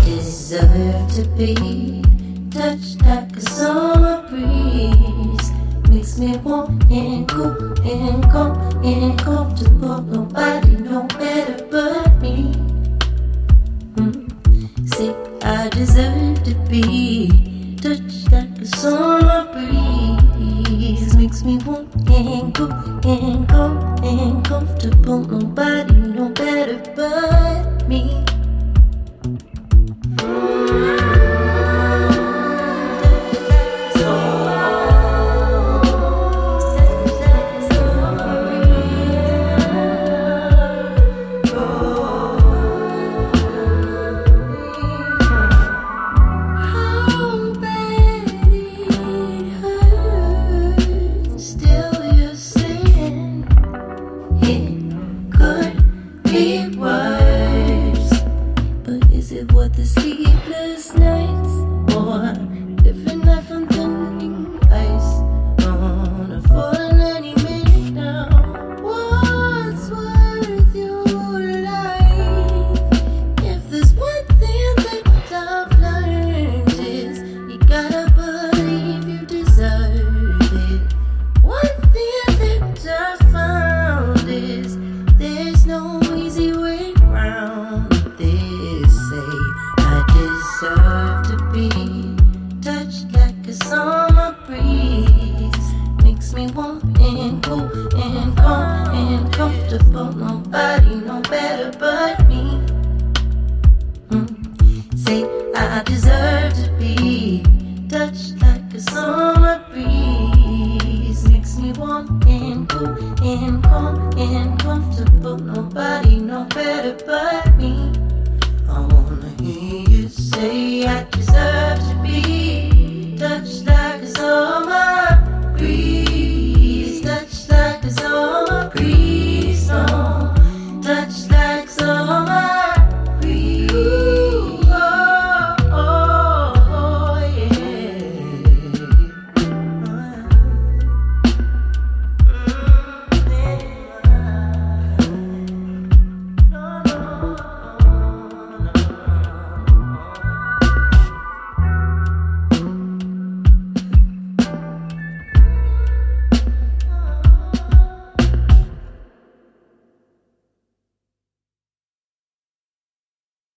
deserve to be touched like a summer breeze. Makes me warm and cool and calm and comfortable. Nobody know better but me. Say I deserve to be touched like a summer breeze. Makes me warm and cool and calm and comfortable. Nobody know better but me. Is it worth the sleepless nights, or